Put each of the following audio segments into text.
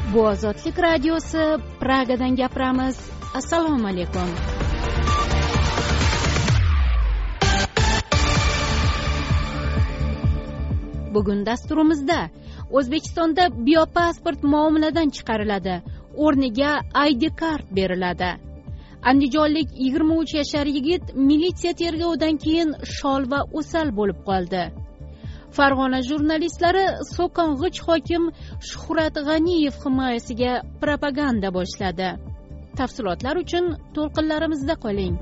Bu Ozodlik radiosi, Pragadan gapiramiz. Assalomu alaykum. Bugun dasturimizda O'zbekistonda biopasport muomaladan chiqariladi. O'rniga ID kart beriladi. Andijonlik 23 yashar yigit militsiya tergovidan keyin shol va o'sal bo'lib qoldi. Farg'ona jurnalistlari so'kong'ich hokim Shuhrat G'aniyev himoyasiga propaganda boshladi. Tafsilotlar uchun to'lqinlarimizda qoling.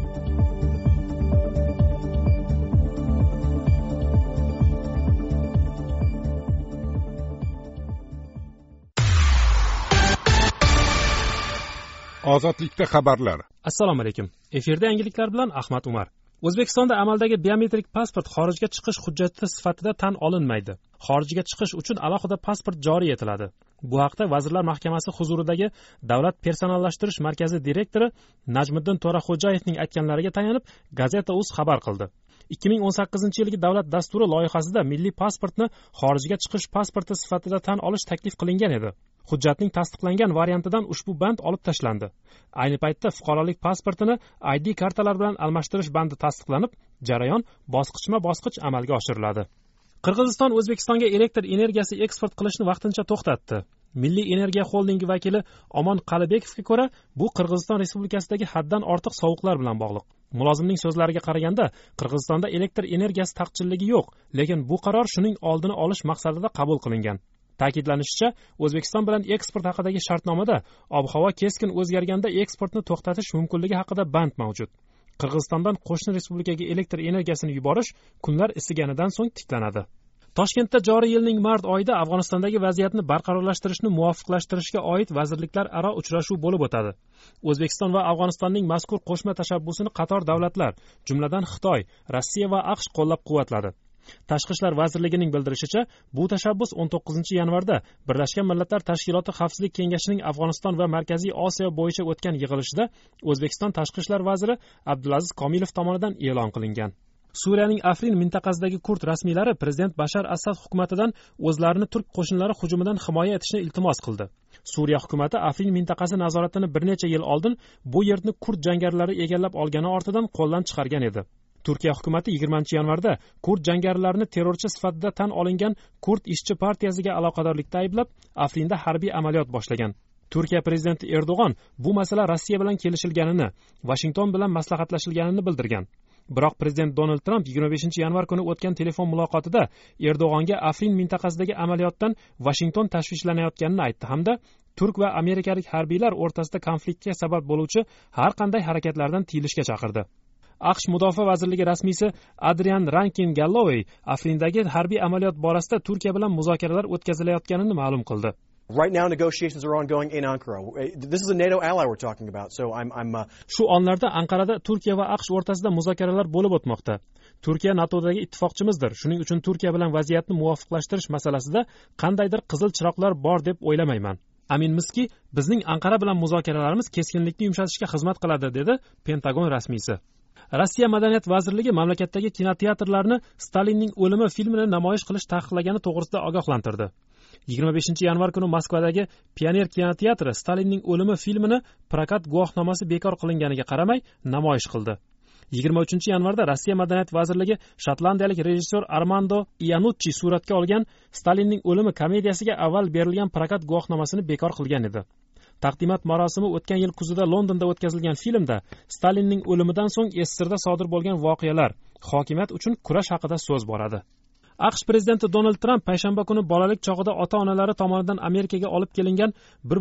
Ozodlikda xabarlar. Assalomu alaykum. Efirda yangiliklar bilan Ahmad Umar. O'zbekistonda amaldagi biometrik pasport xorijga chiqish hujjati sifatida tan olinmaydi. Xorijga chiqish uchun alohida pasport joriy etiladi. Bu haqda Vazirlar Mahkamasi huzuridagi Davlat personallashtirish markazi direktori Najmiddin To'raxo'jayevning aytganlariga tayanib Gazeta.uz xabar qildi. 2018-yilgi davlat dasturi loyihasida milliy pasportni xorijga chiqish pasporti sifatida tan olish taklif qilingan edi. Hujjatning tasdiqlangan variantidan ushbu band olib tashlandi. Ayni paytda fuqarolik pasportini ID kartalar bilan almashtirish bandi tasdiqlanib, jarayon bosqichma-bosqich amalga oshiriladi. Qirg'iziston O'zbekistonga elektr energiyasi eksport qilishni vaqtincha to'xtatdi. Milliy energiya xoldingi vakili Omon Qalibekovga ko'ra, bu Qirg'iziston Respublikasidagi haddan ortiq sovuqlar bilan bog'liq. Mulozimning so'zlariga qaraganda, Qirg'izistonda elektr energiyasi taqchilligi yo'q, lekin bu qaror shuning oldini olish maqsadida qabul qilingan. Ta'kidlanishicha, O'zbekiston bilan eksport haqidagi shartnomada ob-havo keskin o'zgarganda eksportni to'xtatish mumkinligi haqida band mavjud. Qirg'izistondan qo'shni respublikaga elektr energiyasini yuborish kunlar isiganidan so'ng tiklanadi. Toshkentda joriy yilning mart oyida Afg'onistondagi vaziyatni barqarorlashtirishni muvofiqlashtirishga oid vazirliklar aro uchrashuv bo'lib o'tadi. O'zbekiston va Afg'onistonning mazkur qo'shma tashabbusini qator davlatlar, jumladan Xitoy, Rossiya va AQSh qo'llab-quvvatladi. Tashqi ishlar vazirligining bildirishicha, bu tashabbus 19-yanvarda Birlashgan Millatlar Tashkiloti Xavfsizlik kengashining Afg'oniston va Markaziy Osiyo bo'yicha o'tgan yig'ilishida O'zbekiston tashqi ishlar vaziri Abdulaziz Komilov tomonidan e'lon qilingan. Suriyaning Afrin mintaqasidagi kurd rasmiylari prezident Bashar Asad hukumatidan o'zlarini turk qo'shinlari hujumidan himoya etishni iltimos qildi. Suriya hukumati Afrin mintaqasi nazoratini bir necha yil oldin bu yerni kurd jangarilari egallab olgani ortidan qo'ldan chiqargan edi. Turkiya hukumati 20-yanvarda kurd jangarilarini terrorchi sifatida tan olingan Kurd ishchi partiyasiga aloqadorlikda ayblab, Afrinda harbiy amaliyot boshlagan. Turkiya prezidenti Erdo'g'on bu masala Rossiya bilan kelishilganini, Washington bilan maslahatlashilganini bildirgan. Biroq prezident Donald Trump 25-yanvar kuni o'tgan telefon muloqotida Erdo'g'onga Afrin mintaqasidagi amaliyotdan Washington tashvishlanayotganini aytdi hamda turk va amerikalik harbiylar o'rtasida konfliktga sabab bo'luvchi har qanday harakatlardan tiyilishga chaqirdi. AQSh Mudofaa vazirligi rasmiysi Adrian Rankin Galloway Afrindagi harbiy amaliyot borasida Turkiya bilan muzokaralar o'tkazilayotganini ma'lum qildi. Right now negotiations are ongoing in Ankara. This is a NATO ally we're talking about. So Shu onlarda Anqarada Turkiya va AQSh o'rtasida muzokaralar bo'lib o'tmoqda. Turkiya NATOdagi ittifoqchimizdir. Shuning uchun Turkiya bilan vaziyatni muvofiqlashtirish masalasida qandaydir qizil chiroqlar bor deb o'ylamayman. Aminmizki, bizning Anqara bilan muzokaralarimiz keskinlikni yumshatishga xizmat qiladi, dedi Pentagon rasmiysi. Rossiya Madaniyat vazirligi mamlakatdagi kinoteatrlarni Stalinning o'limi filmini namoyish qilish taqiqlagani to'g'risida ogohlantirdi. 25-yanvar kuni Moskvadagi Pioner kinoteatri Stalinning o'limi filmini prokat guvohnomasi bekor qilinganiga qaramay namoyish qildi. 23-yanvarda Rossiya Madaniyat vazirligi shotlandiyalik rejissyor Armando Iannucci suratga olgan Stalinning o'limi komediyasiga avval berilgan prokat guvohnomasini bekor qilgan edi. Taqdimot marosimi o'tgan yil kuzida Londonda o'tkazilgan filmda Stalinning o'limidan so'ng SSRda sodir bo'lgan voqealar, hokimiyat uchun kurash haqida so'z boradi. AQSh prezidenti Donald Trump payshanba kuni bolalik chog'ida ota-onalari tomonidan Amerikaga olib kelingan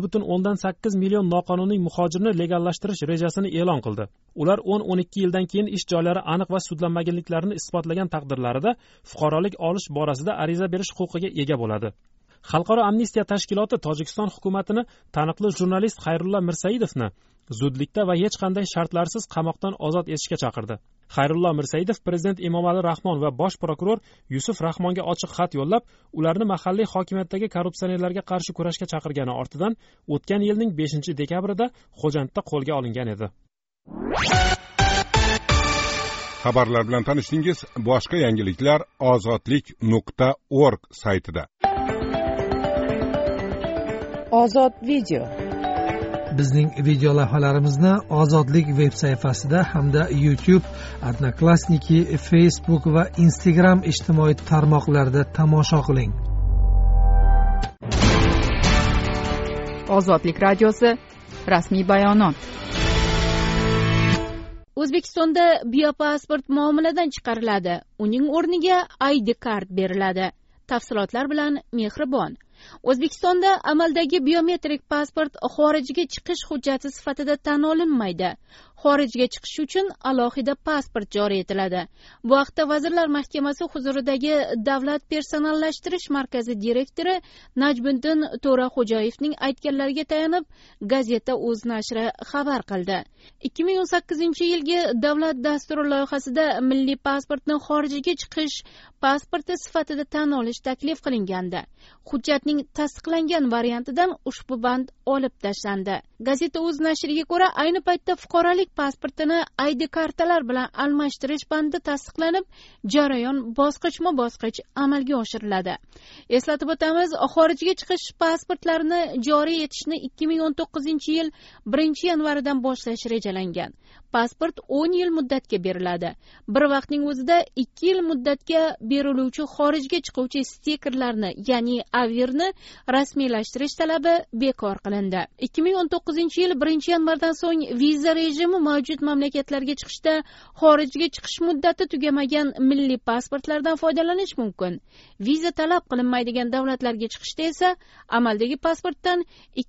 1.8 million noqonuniy muhojirni legallashtirish rejasini e'lon qildi. Ular 10-12 yildan keyin ish joylari aniq va sudlanmaganliklarini isbotlagan taqdirlarida fuqarolik olish borasida ariza berish huquqiga ega bo'ladi. Xalqaro amnistiya tashkiloti Tojikiston hukumatini taniqli jurnalist Xayrullo Mirsaidovni zudlikda va hech qanday shartlarsiz qamoqdan ozod etishga chaqirdi. Xayrullo Mirsaidov prezident Emomali Rahmon va bosh prokuror Yusuf Rahmonga ochiq xat yo'llab, ularni mahalliy hokimiyatdagi korrupsionerlarga qarshi kurashga chaqirgani ortidan o'tgan yilning 5-dekabrida Xo'jandda qo'lga olingan edi. Xabarlar bilan tanishdingiz. Boshqa yangiliklar ozodlik.org saytida. Ozod video. Bizning video lavhalarimizni Ozodlik veb sayfasida hamda YouTube, Odnoklassniki, Facebook va Instagram ijtimoiy tarmoqlarida tomosha qiling. Ozodlik radiosi rasmiy bayonot. O'zbekistonda biopasport muomaladan chiqariladi. Uning o'rniga ID kart beriladi. Tafsilotlar bilan Mehribon. O'zbekistonda amaldagi biometrik pasport xorijga chiqish hujjati sifatida tan olinmaydi. Xorijga chiqish uchun alohida pasport joriy etiladi. Bu haqda Vazirlar Mahkamasi huzuridagi Davlat personallashtirish markazi direktori Najmiddin To'raxo'jayevning aytganlariga tayanib, Gazeta Uz nashri xabar qildi. 2018-yilgi davlat dasturi loyihasida milliy pasportni xorijga chiqish pasporti sifatida tan olish taklif qilingandi. Hujjatning tasdiqlangan variantidan ushbu band olib tashlandi. Gazeta Uz nashriga ko'ra, ayni paytda fuqarolik pasportini ID kartalar bilan almashtirish bandi tasdiqlanib, jarayon bosqichma-bosqich amalga oshiriladi. Eslatib o'tamiz, xorijga chiqish pasportlarini joriy etishni 2019-yil 1-yanvaridan boshlash rejalangan. Pasport 10 yil muddatga beriladi. Bir vaqtning o'zida 2 yil muddatga beriluvchi xorijga chiquvchi stikerlarni, ya'ni avirni rasmiylashtirish talabi bekor qilindi. 2019-yil 1-yanvardan so'ng viza rejimi mavjud mamlakatlarga chiqishda xorijga chiqish muddati tugamagan milliy pasportlardan foydalanish mumkin. Viza talab qilinmaydigan davlatlarga chiqishda esa amaldagi pasportdan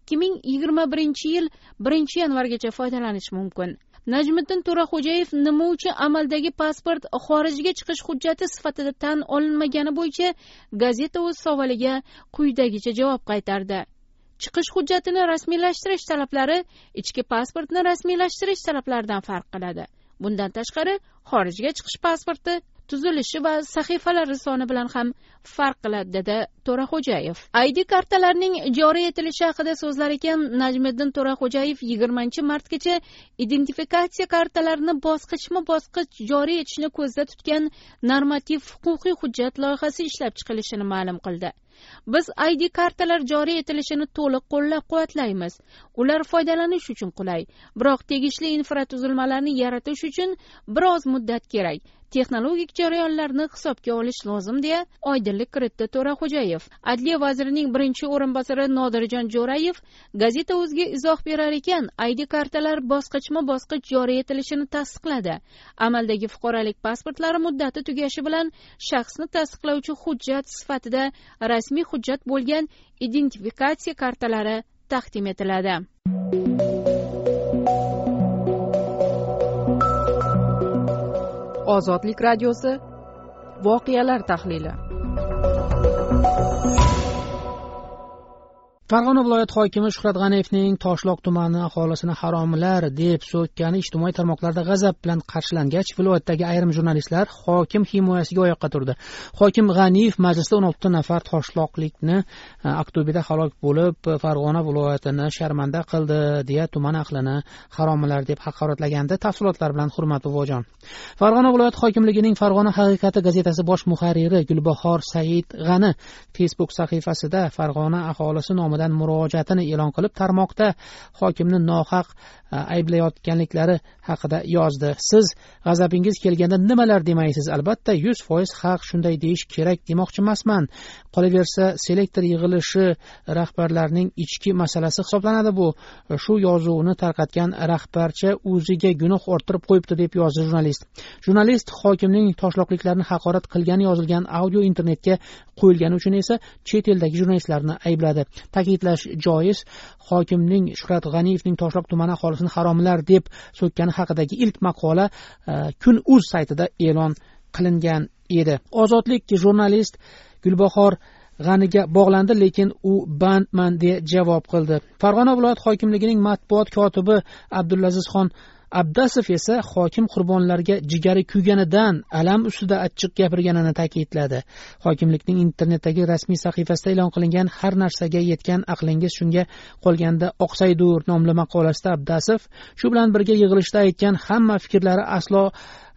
2021-yil 1-yanvargacha foydalanish mumkin. Najmiddin To'raxo'jayev nima uchun amaldagi pasport xorijga chiqish hujjati sifatida tan olinmagani bo'yicha Gazeta Uz savoliga quyidagicha javob qaytardi. Chiqish hujjatini rasmiylashtirish talablari ichki pasportni rasmiylashtirish talablaridan farq qiladi. Bundan tashqari, xorijga chiqish pasporti tuzilishi va sahifalari soni bilan ham farq qiladi, dedi To'raxo'jayev. ID kartalarning joriy etilishi haqida so'zlar ekan, Najmiddin To'raxo'jayev 20-martgacha identifikatsiya kartalarini bosqichma-bosqich joriy etishni ko'zda tutgan normativ huquqiy hujjat loyihasi ishlab chiqilishini ma'lum qildi. Biz ID kartalar joriy etilishini to'liq qo'llab-quvvatlaymiz. Ular foydalanish uchun qulay, biroq tegishli infratuzilmalarni yaratish uchun biroz muddat kerak. Texnologik jarayonlarni hisobga olish lozim, deya oydinlik kiritdi To'raxo'jayev. Adliya vazirining birinchi o'rinbosari Nodirjon Jo'rayev Gazeta Uzga izoh berar ekan, ID kartalar bosqichma-bosqich joriy etilishini tasdiqladi. Amaldagi fuqarolik pasportlari muddati tugashi bilan shaxsni tasdiqlovchi hujjat sifatida rasmiy hujjat bo'lgan identifikatsiya kartalari taqdim etiladi. Ozodlik radiosi voqealar tahlili. Farg'ona viloyat hokimi Shuhrat G'aniyevning Toshloq tumani aholisini haromlar deb so'kkani ijtimoiy tarmoqlarda g'azab bilan qarshilangach, viloyatdagi ayrim jurnalistlar hokim himoyasiga oyoqqa turdi. Hokim G'aniyev majlisda 16 nafar toshloqlikni Aqto'beda halok bo'lib, Farg'ona viloyatini sharmanda qildi deya tuman ahlini haromlar deb haqoratlaganda, tafsilotlar bilan Hurmat Buvojon. Farg'ona viloyat hokimligining Farg'ona haqiqati gazetasi bosh muharriri Gulbahor Said G'ani Facebook sahifasida Farg'ona aholisi nomidan murojaatini e'lon qilib, tarmoqda hokimni nohaq ayblayotganliklari haqida yozdi. Siz g'azabingiz kelganda nimalar demaysiz? Albatta 100% haq, shunday deyish kerak demoqchi emasman. Qolaversa, selektor yig'ilishi rahbarlarning ichki masalasi hisoblanadi bu. Shu yozuvni tarqatgan rahbarcha o'ziga gunoh orttirib qo'yibdi, deb yozdi jurnalist. Jurnalist hokimning toshloqliklarni haqorat qilgani yozilgan audio internetga qo'yilgani uchun esa chet eldagi jurnalistlarni aybladi. Ta'kidlash joiz, hokimning Shuhrat G'aniyevning Toshloq tumani aholisini haromlar deb so'kkani haqidagi ilk maqola Kun.uz saytida e'lon qilingan edi. Ozodlik jurnalist Gulbahor G'aniga bog'landi, lekin u bandman deya javob qildi. Farg'ona viloyat hokimligining matbuot kotibi Abdulazizxon Abdasov esa hokim qurbonlarga jigari kuyganidan alam ustida achchiq gapirganini ta'kidladi. Hokimlikning internetdagi rasmiy sahifasida e'lon qilingan har narsaga yetgan aqlingiz shunga qolganda oqsaydur nomli maqolasida Abdasov shu bilan birga yig'ilishda aytgan hamma fikrlari aslo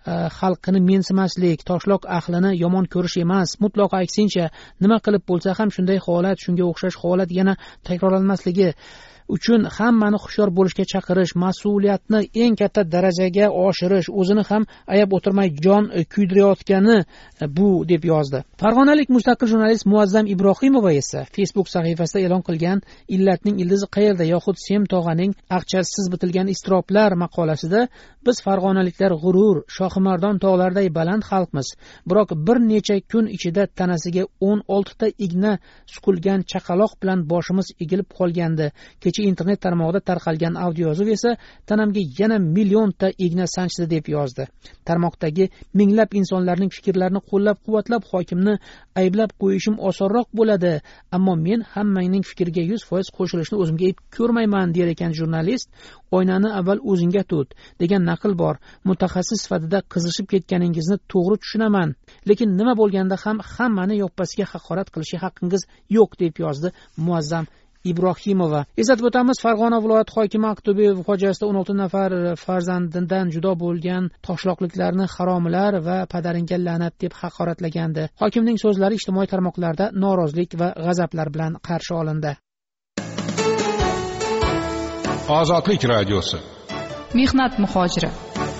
xalqini mensimaslik, toshloq ahlini yomon ko'rish emas, mutlaqo aksincha, nima qilib bo'lsa ham shunday holat, shunga o'xshash holat yana takrorlanmasligi uchun hammani hushyor bo'lishga chaqirish, mas'uliyatni eng katta darajaga oshirish, o'zini ham ayab o'tirmay jon kuydirayotgani bu deb yozdi. Farg'onalik mustaqil jurnalist Muazzam Ibrohimova esa Facebook sahifasida e'lon qilgan Illatning ildizi qayerda yoxud Sem tog'aning aqchasiz bitilgan iztiroblar maqolasida biz farg'onaliklar g'urur, Shohimardon tog'lariday baland xalqmiz. Biroq bir necha kun ichida tanasiga 16 ta igna suqilgan chaqaloq bilan boshimiz egilib qolgandi. Kecha internet tarmog'ida tarqalgan audio yozuv esa tanamga yana millionta igna sanchdi deb yozdi. Tarmoqdagi minglab insonlarning fikrlarini qo'llab-quvvatlab hokimni ayblab qo'yishim osonroq bo'ladi, ammo men hammangning fikriga 100% qo'shilishni o'zimga ep ko'rmayman der ekan jurnalist. Oynani avval o'zingga tut degan naql bor. Mutaxassis sifatida qizishib ketganingizni to'g'ri tushunaman, lekin nima bo'lganda ham hammani yoppasiga haqorat qilishga haqqingiz yo'q deb yozdi Muazzam Ibrohimova. Eslatib o'tamiz, Farg'ona viloyati hokimi Aqto'be fojiasida 16 nafar farzandidan judo bo'lgan toshloqliklarni haromilar va padaringga la'nat deb haqoratlagandi. Hokimning so'zlari ijtimoiy tarmoqlarda norozilik va g'azablar bilan qarshi olindi. Ozodlik radiosi. Mehnat muhojiri.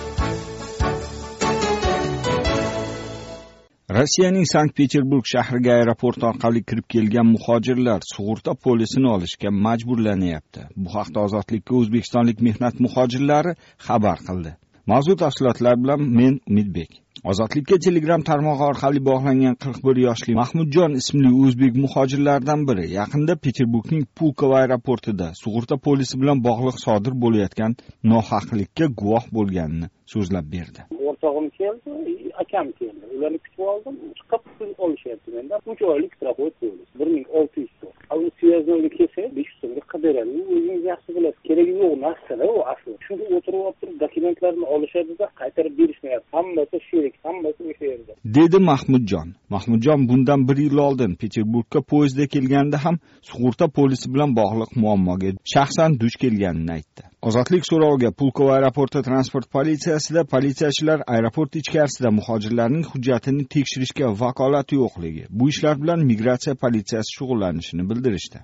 Rossiyaning Sankt-Peterburg shahriga aeroport orqali kirib kelgan muhojirlar sug'urta polisini olishga majburlanyapti. Bu haqda Ozodlikka o'zbekistonlik mehnat muhojirlari xabar qildi. Mavzu tafsilotlar bilan men Umidbek. Ozodlikka Telegram tarmog'i orqali bog'langan 41 yoshli Mahmudjon ismli o'zbek muhojirlardan biri yaqinda Peterburgning Pulkovo aeroportida sug'urta polisi bilan bog'liq sodir bo'layotgan nohaqlikka guvoh bo'lganini so'zlab berdi. O'rtog'im keldi, akam keldi. Ularni kutib oldim, chiqib pul olishyapti mendan. 3 oylik strafot bo'ldi. 1600 so'm. Uni suyaznoga kelsa 500 so'mga qidiradi. O'zingiz yaxshi bilasiz, keragi yo'q narsalar u asli. Shunda o'tirib dokumentlarni olishadi-da, qaytarib berishmayapti. Hammasi sherik, hammasi o'sha yerda. Dedi Mahmudjon. Mahmudjon bundan 1 yil oldin Peterburgga poyezdda kelganda ham sug'urta polisi bilan bog'liq muammoga shaxsan duch kelganini aytdi. Ozodlik so'roviga Pulkovo aeroporti transport politsiyasida politsiyachilar aeroport ichkarisida muhojirlarning hujjatini tekshirishga vakolati yo'qligi, bu ishlar bilan migratsiya politsiyasi shug'ullanishini bildirishdi.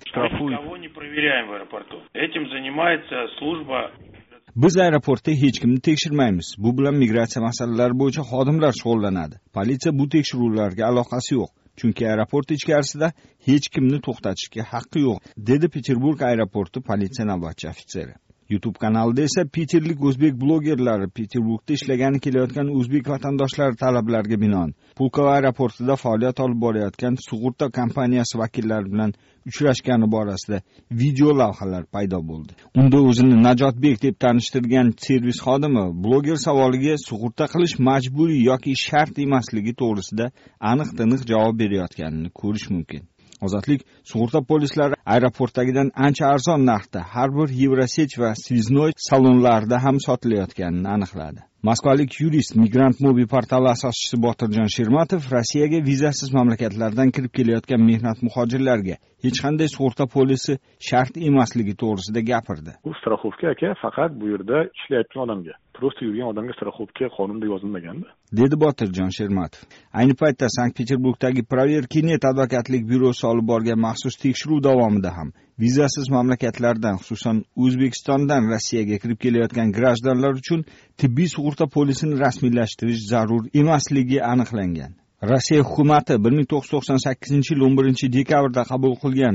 Biz aeroportda hech kimni tekshirmaymiz. Bu bilan migratsiya masalalari bo'yicha xodimlar shug'ullanadi. Politsiya bu tekshiruvlarga aloqasi yo'q. Chunki aeroport ichkarisida hech kimni to'xtatishga haqqi yo'q, dedi Peterburg aeroporti politsiya navbatchi ofitseri. YouTube kanalida esa Peterlik o'zbek blogerlari Peterburgda ishlagani kelayotgan o'zbek vatandoshlari talablariga binoan Pulkovo aeroportida faoliyat olib borayotgan sug'urta kompaniyasi vakillari bilan uchrashgani borasida video lavhalar paydo bo'ldi. Unda o'zini Najotbek deb tanishtirgan servis xodimi bloger savoliga sug'urta qilish majburiy yoki shart emasligi to'g'risida aniq-tiniq javob berayotganini ko'rish mumkin. Ozodlik sug'urta polislari aeroportdagidan ancha arzon narxda har bir Yevrosech va Sviznoy salonlarida ham sotilayotganini aniqladi. Moskvalik yurist Migrant Mobi portali asoschisi Botirjon Shermatov Rossiyaga vizasiz mamlakatlardan kirib kelayotgan mehnat muhojirlarga hech qanday sug'urta polisi shart emasligi to'g'risida gapirdi. Bu страховка aka faqat bu yerda ishlayotgan odamga, prosta yurgan odamga страховка qonunda yozilmaganda, dedi Botirjon Shermatov. Ayni paytda Sankt-Peterburgdagi Proverkinet advokatlik byurosi olib borgan maxsus tekshiruv davomida ham vizasiz mamlakatlardan, xususan O'zbekistondan Rossiyaga kirib kelayotgan grajdanlar uchun tibbiy sug'urta polisini rasmiylashtirish zarur emasligi aniqlangan. Rossiya hukumati 1998-yil 11-dekabrda qabul qilgan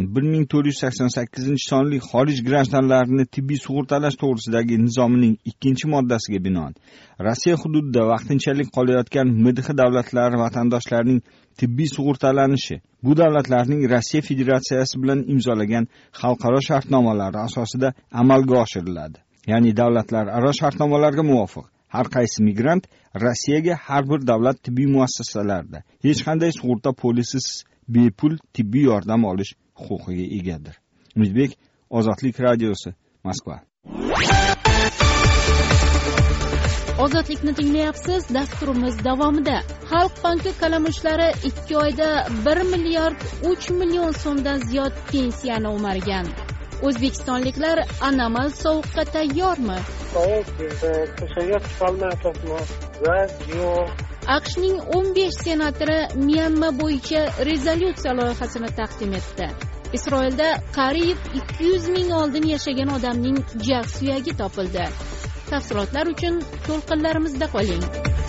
1488 sonli xorij grajdanlarini tibbiy sug'urtalash to'g'risidagi nizomining 2-moddasiga binoan Rossiya hududida vaqtinchalik qolayotgan MDH davlatlari vatandoshlarining tibbiy sug'urtalanishi bu davlatlarning Rossiya Federatsiyasi bilan imzolagan xalqaro shartnomalari asosida amalga oshiriladi. Ya'ni davlatlararo shartnomalarga muvofiq har qaysi migrant Rossiyaga har bir davlat tibbiy muassasalarida hech qanday sug'urta polisisiz bepul tibbiy yordam olish huquqiga egadir. Umidbek, Ozodlik radiosi, Moskva. Ozodlikni tinglayapsiz. Dasturimiz davomida Xalq banki kalamushlari 2 oyda 1 milliard 3 million so'mdan ziyod pensiyani o'margan. o'zbekistonliklar anomal sovuqqa tayyormi? AQShning 15 senatori Myanma bo'yicha rezolyutsiya loyihasini taqdim etdi. Isroilda qariyb 200 ming oldin yashagan odamning jag' suyagi topildi. Tafsilotlar uchun to'lqinlarimizda qoling.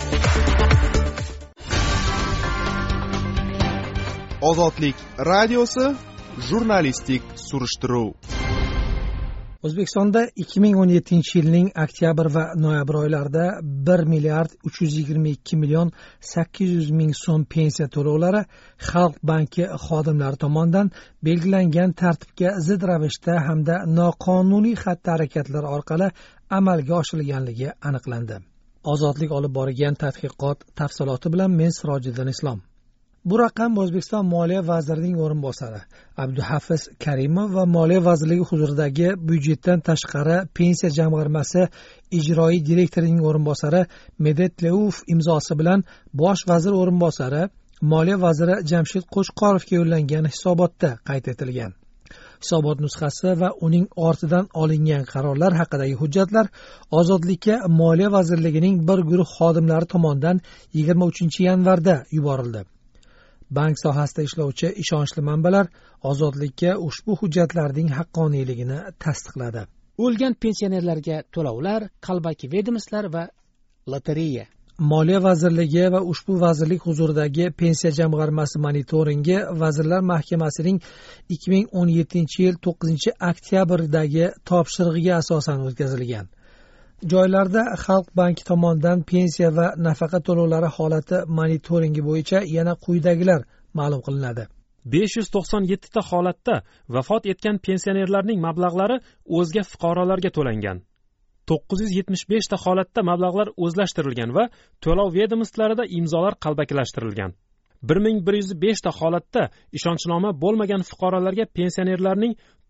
Ozodlik radiosi jurnalistik surishtiruv. O'zbekistonda 2017-yilning oktyabr va noyabr oylarida 1 milliard 322 million 800 ming so'm pensiya to'lovlari Xalq banki xodimlari tomonidan belgilangan tartibga zid ravishda hamda noqonuniy xatti-harakatlar orqali amalga oshirilganligi aniqlandi. Ozodlik olib borgan tadqiqot tafsiloti bilan men Sirojiddin Islom. Bu raqam O'zbekiston Moliya vazirining o'rinbosari Abduhafiz Karimov va Moliya vazirligi huzuridagi byudjetdan tashqari pensiya jamg'armasi ijroiy direktorining o'rinbosari Medet Leuf imzosi bilan bosh vazir o'rinbosari Moliya vaziri Jamshid Qo'chqorovga yo'llangan hisobotda qayd etilgan. Hisobot nusxasi va uning ortidan olingan qarorlar haqidagi hujjatlar Ozodlikka Moliya vazirligining bir guruh xodimlari tomonidan 23-yanvarda yuborildi. Bank sohasida ishlovchi ishonchli manbalar Ozodlikka ushbu hujjatlarning haqqoniyligini tasdiqladi. O'lgan pensionerlarga to'lovlar, qalbaki vedomostilar va lotereya. Moliya vazirligi va ushbu vazirlik huzuridagi pensiya jamg'armasi monitoringi Vazirlar Mahkamasining 2017-yil 9-oktyabrdagi topshirig'iga asosan o'tkazilgan. Joylarda Xalq banki tomonidan pensiya va nafaqa to'lovlari holati monitoringi bo'yicha yana quyidagilar ma'lum qilinadi. 597 ta holatda vafot etgan pensionerlarning mablag'lari o'zga fuqarolarga to'langan. 975 ta holatda mablag'lar o'zlashtirilgan va to'lov vedomostlarida imzolar qalbakilashtirilgan. 1105 ta holatda ishonchnoma bo'lmagan fuqarolarga pensionerlarning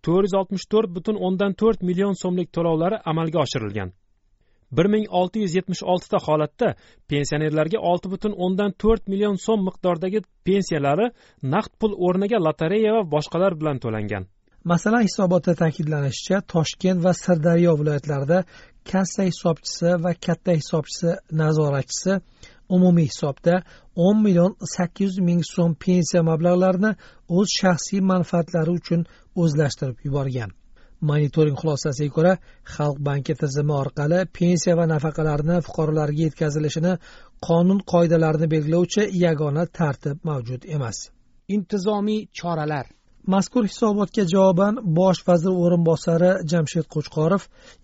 464,4 million so'mlik to'lovlari amalga oshirilgan. 1676 ta holatda pensionerlarga 6,4 million so'm miqdordagi pensiyalari naqd pul o'rniga lotereya va boshqalar bilan to'langan. Masalan, hisobotda ta'kidlanishicha, Toshkent va Sirdaryo viloyatlarida kassa hisobchisi va katta hisobchisi nazoratchisi umumiy hisobda 10 million 800 ming so'm pensiya mablag'larini o'z shaxsiy manfaatlari uchun o'zlashtirib yuborgan. Monitoring xulosasiga ko'ra, Xalq banki tizimi orqali pensiya va nafaqalarni fuqarolarga yetkazilishini qonun qoidalarini belgilovchi yagona tartib mavjud emas. Intizomiy choralar. Mazkur hisobotga javoban bosh vazir o'rinbosari Jamshid Qo'chqorov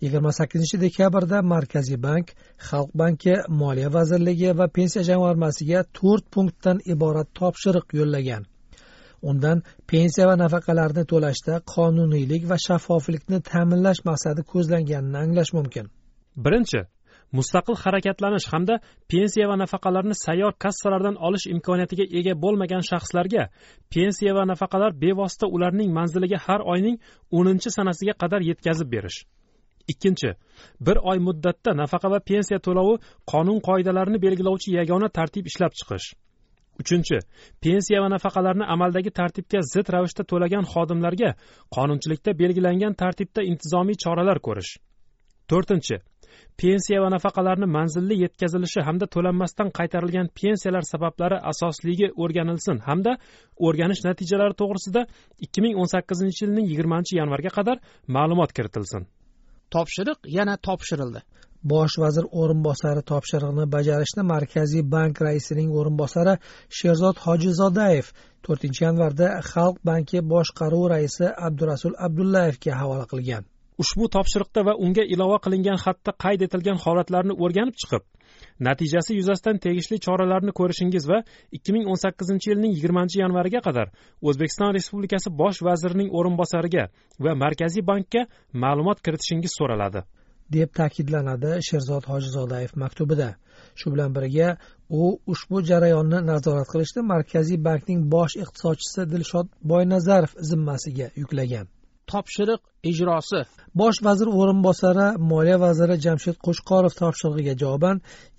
28-dekabrda Markaziy bank, Xalq banki, Moliya vazirligi va pensiya jamg'armasiga 4 punktdan iborat topshiriq yo'llagan. Undan pensiya va nafaqalarni to'lashda qonuniylik va shaffoflikni ta'minlash maqsadi ko'zlanganini anglash mumkin. Birinchi, mustaqil harakatlanish hamda pensiya va nafaqalarni sayyor kassalardan olish imkoniyatiga ega bo'lmagan shaxslarga pensiya va nafaqalar bevosita ularning manziliga har oyning 10-sanasiga qadar yetkazib berish. Ikkinchi, bir oy muddatda nafaqa va pensiya to'lovi qonun qoidalarini belgilovchi yagona tartib ishlab chiqish. Uchinchi, pensiya va nafaqalarni amaldagi tartibga zid ravishda to'lagan xodimlarga qonunchilikda belgilangan tartibda intizomiy choralar ko'rish. To'rtinchi, pensiya va nafaqalarni manzilli yetkazilishi hamda to'lanmasdan qaytarilgan pensiyalar sabablari asosligi o'rganilsin hamda o'rganish natijalari to'g'risida 2018-yilning 20-yanvarga qadar ma'lumot kiritilsin. Topshiriq yana topshirildi. Bosh vazir o'rinbosari topshiriqni bajarishni Markaziy bank raisining o'rinbosari Sherzod Hojizodayev 4-yanvarda Xalq banki boshqaruv raisi Abdurasul Abdullayevga havola qilgan. Ushbu topshiriqda va unga ilova qilingan xatda qayd etilgan holatlarni o'rganib chiqib, natijasi yuzasidan tegishli choralarni ko'rishingiz va 2018-yilning 20-yanvariga qadar O'zbekiston Respublikasi bosh vazirining o'rinbosariga va Markaziy bankka ma'lumot kiritishingiz so'raladi, deb ta'kidlanadi Sherzod Hojizodayev maktubida. Shu bilan birga u ushbu jarayonni nazorat qilishni Markaziy bankning bosh iqtisodchisi Dilshod Boynazarov zimmasiga yuklagan. Topshiriq ijrosi. Bosh vazir o'rinbosari Moliya vaziri Jamshid Qo'chqorov topshirig'iga javoban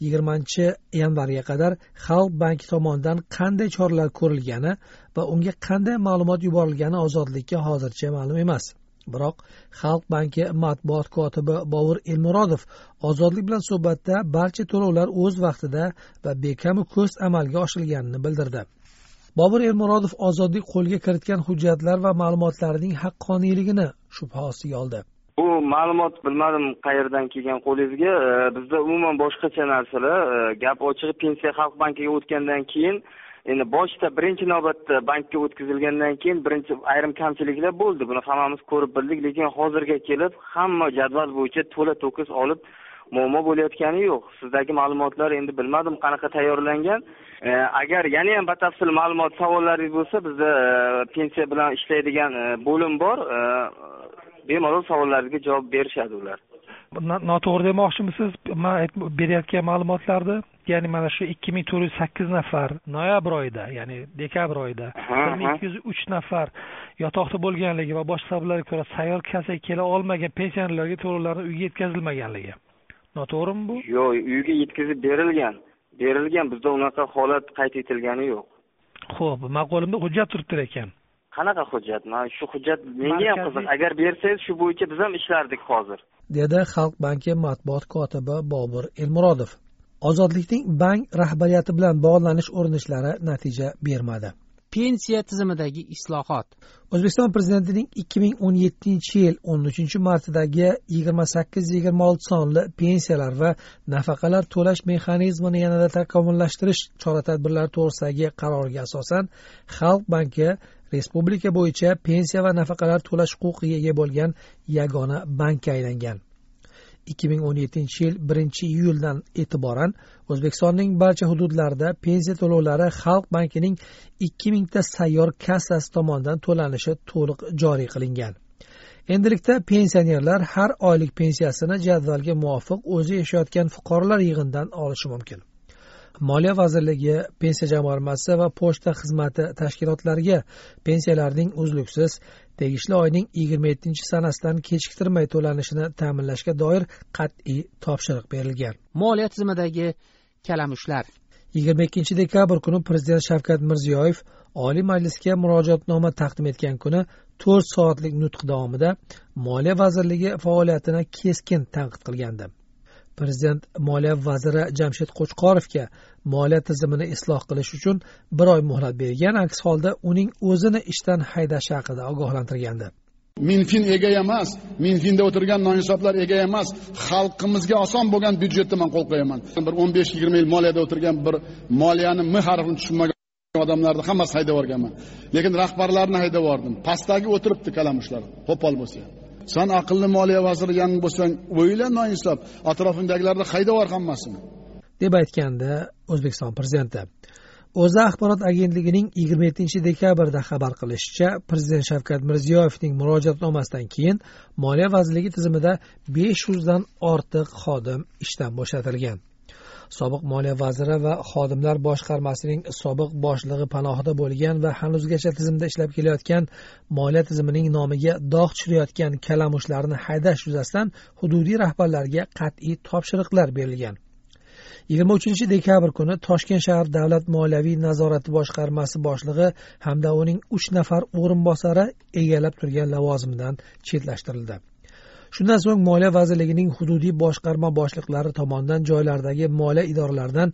20-yanvarga qadar Xalq banki tomonidan qanday choralar ko'rilgani va unga qanday ma'lumot yuborilgani Ozodlikka hozircha ma'lum emas. biroq Xalq banki matbuot kotibi Bobur Elmurodov ozodlik bilan suhbatda barcha to'lovlar o'z vaqtida va bekamu ko'st amalga oshirilganini bildirdi. Bobur Elmurodov ozodlik qo'lga kiritgan hujjatlar va ma'lumotlarning haqqoniyligini shubha ostiga oldi. Bu ma'lumot bilmadim qayerdan kelgan qo'lingizga. Bizda umuman boshqacha narsalar. Gap ochig'i pensiya Xalq bankiga o'tgandan keyin, endi boshida birinchi navbatda bankka o'tkazilgandan keyin birinchi ayrim kamchiliklar bo'ldi. Buni hammamiz ko'rib bildik, lekin hozirga kelib hamma jadval bo'yicha to'la to'kis olib muammo bo'layotgani yo'q. Sizdagi ma'lumotlar endi bilmadim qanaqa tayyorlangan. Agar yana ham batafsil ma'lumot savollaringiz bo'lsa, bizda pensiya bilan ishlaydigan bo'lim bor. Bemalol savollaringizga javob berishadi ular. Noto'g'ri demoqchimisiz? Men berayotgan ma'lumotlarda, ya'ni mana shu 2408 nafar noyabr oyida, ya'ni dekabr oyida 1203 nafar yotoqda bo'lganligi va boshqa sabablarga ko'ra sayyor kassaga kela olmagan pensionerlarga to'lovlarning uyga yetkazilmaganligi. Noto'g'rimi bu? Yo'q, uyga yetkazib berilgan. Bizda unaqa holat qayd etilgani yo'q. Xo'p, men qo'limda hujjat turibdi ekan. Qanaqa hujjat? Mana shu hujjat menga ham qiziq. Agar bersangiz, shu bo'yicha biz ham ishlardik hozir. Dedi Xalq banki matbuot kotibi Bobur Elmurodov. Ozodlikning bank rahbariyati bilan bog'lanish urinishlari natija bermadi. Pensiya tizimidagi islohot. O'zbekiston prezidentining 2017-yil 13-martidagi 28-26 sonli pensiyalar va nafaqalar to'lash mexanizmini yanada takomillashtirish chora-tadbirlari to'g'risidagi qaroriga asosan Xalq banki respublika bo'yicha pensiya va nafaqalar to'lash huquqiga ega bo'lgan yagona bankka aylangan. 2017-yil 1-iyuldan e'tiboran O'zbekistonning barcha hududlarida pensiya to'lovlari Xalq bankining 2000 ta sayyor kassasi tomonidan to'lanishi to'liq joriy qilingan. Endilikda pensionerlar har oylik pensiyasini jadvalga muvofiq o'zi yashayotgan fuqarolar yig'inidan olishi mumkin. Moliya vazirligi, pensiya jamg'armasi va pochta xizmati tashkilotlariga pensiyalarning uzluksiz tegishli oyning 27-sanasidan kechiktirmay to'lanishini ta'minlashga doir qat'iy topshiriq berilgan. Moliya tizimidagi kalamushlar. 22 dekabr kuni Prezident Shavkat Mirziyoyev Oliy Majlisga murojaatnoma taqdim etgan kuni 4 soatlik nutq davomida Moliya vazirligi faoliyatini keskin tanqid qilgandi. Prezident Moliya vaziri Jamshid Qo'chqorovga moliya tizimini isloh qilish uchun 1 oy muhlat bergan, aks holda uning o'zini ishdan haydash haqida ogohlantirgandi. Minfin ega emas, Minfinda o'tirgan noinsoblar ega emas, xalqimizga oson bo'lgan byudjetni men qo'l qo'yaman. Bir 15-20 yil moliyada o'tirgan bir moliyani m harfini tushunmagan odamlarni hammasi haydab yuborganman. Lekin rahbarlarni haydab yubordim. Pastdagi o'tiribdi kalamushlar, qo'pol bo'lsa. Sen aqlli moliya vaziri yangi bo'lsang, o'yla noinsob, atrofindagilarni haydab yubor hammasini. deb aytgandi O'zbekiston prezidenti. O'zA axborot agentligining 27-dekabrda xabar qilishicha, Prezident Shavkat Mirziyoyevning murojaatnomasidan keyin Moliya vazirligi tizimida 500 dan ortiq xodim ishdan bo'shatilgan. Sobiq moliya vaziri va xodimlar boshqarmasining sobiq boshlig'i panohida bo'lgan va hanuzgacha tizimda ishlab kelayotgan moliya tizimining nomiga dog' tushirayotgan kalamushlarni haydash yuzasidan hududiy rahbarlarga qat'iy topshiriqlar berilgan. 23-dekabr kuni Toshkent shahar davlat moliyaviy nazorati boshqarmasi boshlig'i hamda uning 3 nafar o'rinbosari egallab turgan lavozimidan chetlashtirildi. Shundan so'ng Moliya vazirligining hududiy boshqarma boshliqlari tomonidan joylardagi moliya idoralaridan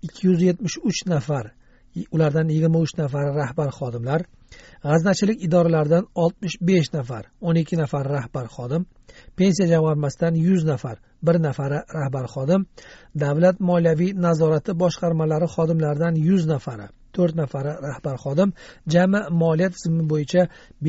273 nafar, ulardan 23 nafari rahbar xodimlar, g'aznachilik idoralaridan 65 nafar, 12 nafar rahbar xodim, pensiya jamg'armasidan 100 nafar, 1 nafari rahbar xodim, davlat moliyaviy nazorati boshqarmalari xodimlaridan 100 nafari, 4 nafari rahbar xodim, jami moliya tizimi bo'yicha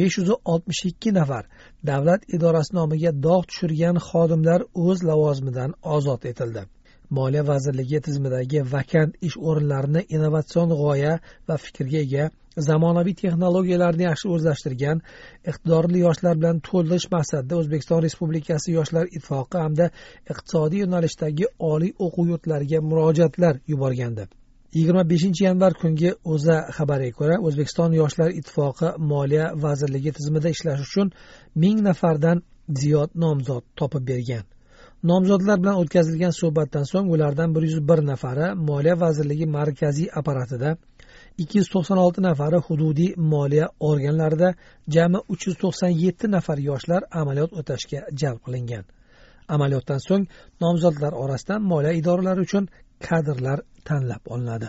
562 nafar davlat idorasi nomiga dog' tushirgan xodimlar o'z lavozimidan ozod etildi. Moliya vazirligi tizimidagi vakant ish o'rinlarini innovatsion g'oya va fikrga ega, zamonaviy texnologiyalarni yaxshi o'zlashtirgan, iqtidorli yoshlar bilan to'ldirish maqsadida O'zbekiston Respublikasi Yoshlar ittifoqi hamda iqtisodiy yo'nalishdagi oliy o'quv yurtlariga murojaatlar yuborgandi. 25-yanvar kungi O'zA xabariga ko'ra, O'zbekiston Yoshlar ittifoqi Moliya vazirligi tizimida ishlash uchun 1000 nafardan ziyod nomzod topib bergan. Nomzodlar bilan o'tkazilgan suhbatdan so'ng ulardan 101 nafari Moliya vazirligi markaziy apparatida, 296 nafari hududiy moliya organlarida, jami 397 nafar yoshlar amaliyot o'tashga jalb qilingan. Amaliyotdan so'ng nomzodlar orasidan moliya idoralari uchun kadrlar tanlab olinadi.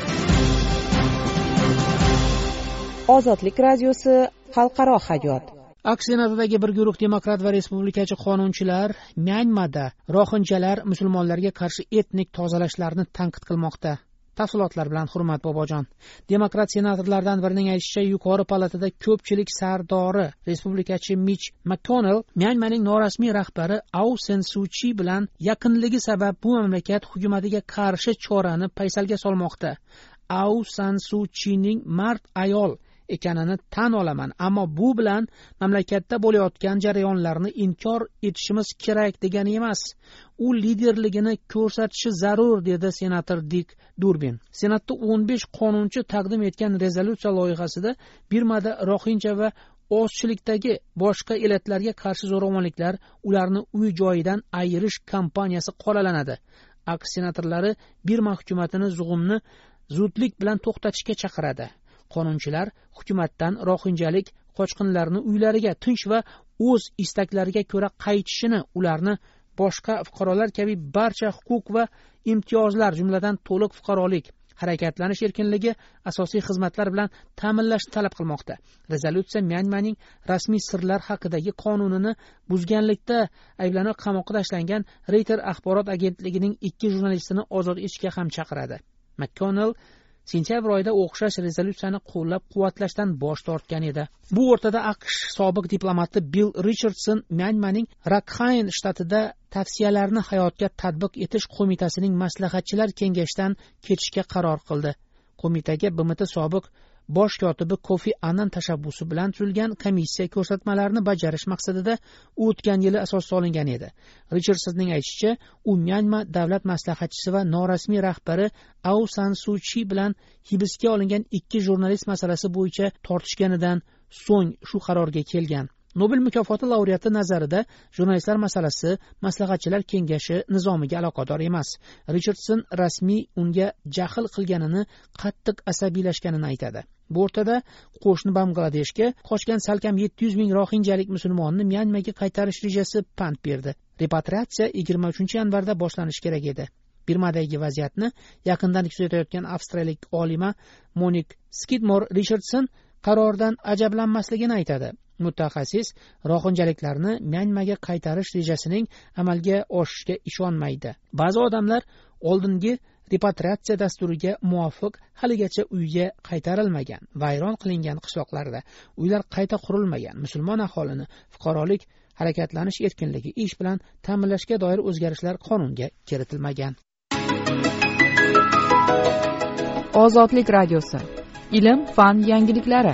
Ozodlik radiosi xalqaro hayot. AQSh senatidagi bir guruh demokrat va respublikachi qonunchilar Myanmada rohinjalar musulmonlarga qarshi etnik tozalashlarni tanqid qilmoqda. Tafsilotlar bilan Hurmat Bobojon. Demokrat senatorlardan birining aytishicha, yuqori palatada ko'pchilik sardori respublikachi Mitch McConnell Myanmaning norasmiy rahbari Aung San Suu Kyi bilan yaqinligi sabab bu mamlakat hukumatiga qarshi chorani paysalga solmoqda. Aung San Suu Kyining mard ayol ekanini tan olaman, ammo bu bilan mamlakatda bo'layotgan jarayonlarni inkor etishimiz kerak degani emas. U liderligini ko'rsatishi zarur, dedi senator Dik Durbin. Senatda 15 qonunchi taqdim etgan rezolyutsiya loyihasida Birmada rohinja va ozchilikdagi boshqa elatlarga qarshi zo'ravonliklar, ularni uy-joyidan ayirish kampaniyasi qoralanadi. AQSh senatorlari Birma hukumatini zug'umni zudlik bilan to'xtatishga chaqiradi. Qonunchilar hukumatdan rohinjalik qochqinlarni uylariga tinch va o'z istaklariga ko'ra qaytishini, ularni boshqa fuqarolar kabi barcha huquq va imtiyozlar, jumladan to'liq fuqarolik, harakatlanish erkinligi, asosiy xizmatlar bilan ta'minlashni talab qilmoqda. Rezolyutsiya Myanmaning rasmiy sirlar haqidagi qonunini buzganlikda ayblanib qamoqqa tashlangan Reuters axborot agentligining 2 jurnalistini ozod etishga ham chaqiradi. McConnell sentyabr oyida o'xshash rezolyutsiyani qo'llab-quvvatlashdan bosh tortgan edi. Bu o'rtada AQSh sobiq diplomati Bill Richardson Myanmaning Rakhine shtatida tavsiyalarni hayotga tatbiq etish qo'mitasining maslahatchilar kengashidan ketishga qaror qildi. Qo'mitaga BMT sobiq bosh kotibi Kofi Annan tashabbusi bilan tuzilgan komissiya ko'rsatmalarni bajarish maqsadida o'tgan yili asos solingan edi. Richardsonning aytishicha, u Myanma davlat maslahatchisi va norasmiy rahbari Aung San Suu Kyi bilan hibsga olingan 2 jurnalist masalasi bo'yicha tortishganidan so'ng shu qarorga kelgan. Nobel mukofoti laureati nazarida jurnalistlar masalasi maslahatchilar kengashi nizomiga aloqador emas. Richardson rasmiy unga jahl qilganini, qattiq asabiylashganini aytadi. Bu o'rtada qo'shni Bangladeshga qochgan salkam 700 ming rohinjalik musulmonni Myanmaga qaytarish rejasi pand berdi. Repatriatsiya 23-yanvarda boshlanishi kerak edi. Birmadagi vaziyatni yaqindan kuzatayotgan avstraliyalik olima Monik Skidmore Richardson qarordan ajablanmasligini aytadi. Mutaxassis rohinjaliklarni Myanmaga qaytarish rejasining amalga oshishiga ishonmaydi. Ba'zi odamlar oldingi repatriatsiya dasturiga muvofiq haligacha uyga qaytarilmagan, vayron qilingan qishloqlarda uylar qayta qurilmagan, musulmon aholini fuqarolik, harakatlanish erkinligi, ish bilan ta'minlashga doir o'zgarishlar qonunga kiritilmagan. Ozodlik radiosi. Ilm, fan yangiliklari.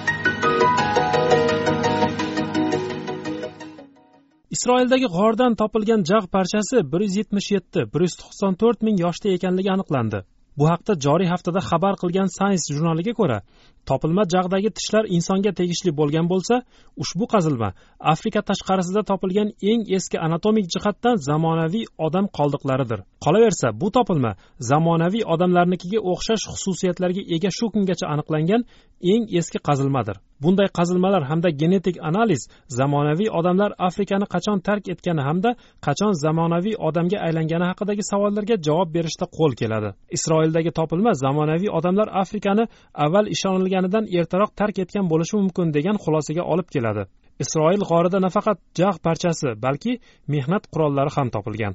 Isroildagi g'ordan topilgan jag' parchasi 177-194 ming yoshda ekanligi aniqlandi. Bu haqda joriy haftada xabar qilgan Science jurnaliga ko'ra, topilma jag'dagi tishlar insonga tegishli bo'lgan bo'lsa, ushbu qazilma Afrika tashqarisida topilgan eng eski anatomik jihatdan zamonaviy odam qoldiqlaridir. Qolaversa, bu topilma zamonaviy odamlarnikiga o'xshash xususiyatlarga ega shu kungacha aniqlangan eng eski qazilmadir. Bunday qazilmalar hamda genetik analiz zamonaviy odamlar Afrikani qachon tark etgani hamda qachon zamonaviy odamga aylangani haqidagi savollarga javob berishda qo'l keladi. Isroildagi topilma zamonaviy odamlar Afrikani avval ishonilganidan ertaroq tark etgan bo'lishi mumkin degan xulosaga olib keladi. Isroil g'orida nafaqat jag' parchasi, balki mehnat qurollari ham topilgan.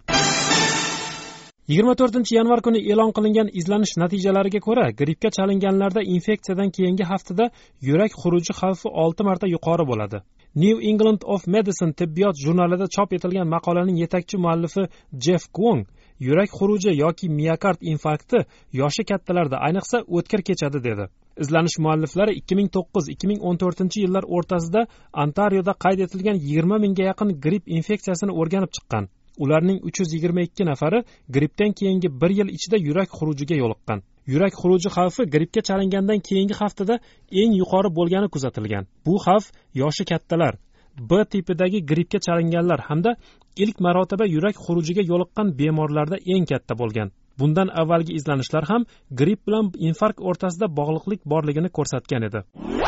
24-yanvar kuni e'lon qilingan izlanish natijalariga ko'ra, grippga chalinganlarda infeksiyadan keyingi haftada yurak xuruji xavfi 6 marta yuqori bo'ladi. New England of Medicine tibbiyot jurnalida chop etilgan maqolaning yetakchi muallifi Jeff Kwong yurak xuruji yoki miokard infarkti yoshi kattalarda ayniqsa o'tkir kechadi dedi. Izlanish mualliflari 2009-2014 yillar o'rtasida Ontarioda qayd etilgan 20 mingga yaqin gripp infeksiyasini o'rganib chiqqan. Ularning 322 nafari grippdan keyingi 1 yil ichida yurak xurujiga yo'liqqan. Yurak xuruji xavfi grippga chalingandan keyingi haftada eng yuqori bo'lgani kuzatilgan. Bu xavf yoshi kattalar, B tipidagi grippga chalinganlar hamda ilk marotaba yurak xurujiga yo'liqqan bemorlarda eng katta bo'lgan. bundan avvalgi izlanishlar ham gripp bilan infarkt o'rtasida bog'liqlik borligini ko'rsatgan edi.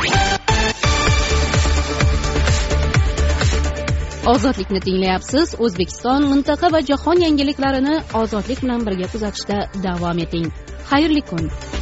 Ozodlikni tinglayapsiz. O'zbekiston, mintaqa va jahon yangiliklarini ozodlik bilan birga kuzatishda davom eting. Xayrli kun.